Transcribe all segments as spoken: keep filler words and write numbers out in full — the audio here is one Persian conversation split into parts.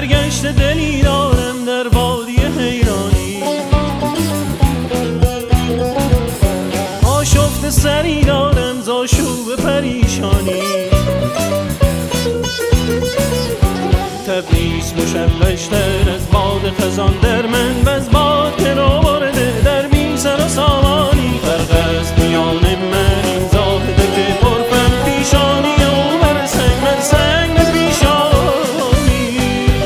سرگشت دلی دارم در وادی حیرانی، آشفت سری دارم ز آشوب پریشانی. تبریز مشوشتر از باد خزان در من، وز باد که رو برده در بی سر و سامانی. فرق است میان من این زاهده که پرفم پیشانی و بر سنگ من سنگ به پیشانی.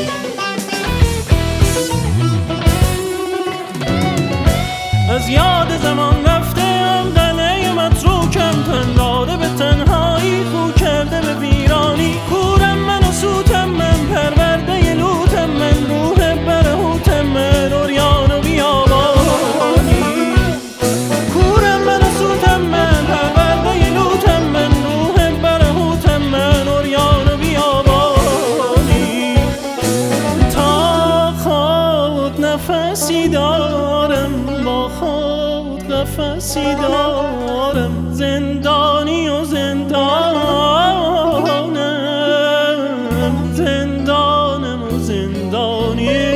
از یاد زمان رفتم قلعه متروکم، تن داده به تنهایی خو کرده به ویرانی. کورم من و سوتم من، پرورده لوتم من، روح برهوتم من، عریان و بیابانی. کورم من و سوتم من، پرورده لوتم من، روح برهوتم من، عریان و بیابانی. تا خود نفسی دارم، با خود قفسی دارم، زندانی و زندانم، زندانم و زندانی.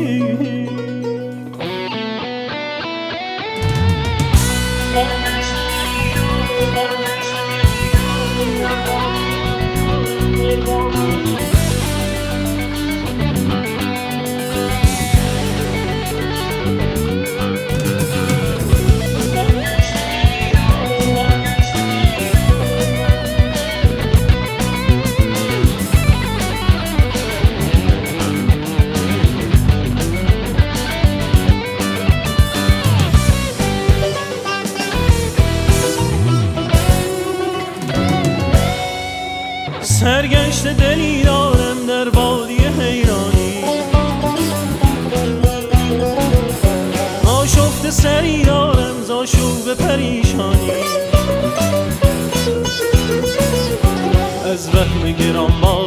سرگشت دلی دارم در وادی حیرانی، آشفت سری دارم ز آشوب پریشانی. از وهم گرانبار